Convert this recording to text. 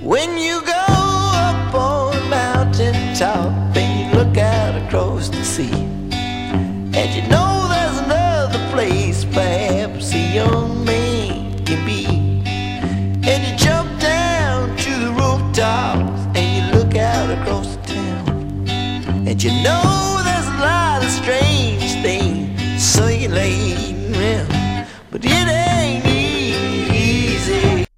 When you go up on a mountain top and you look out across the sea, and you know there's another place perhaps a young man can be, and you jump down to the rooftops and you look out across the town, and you know there's a lot of strange things circulating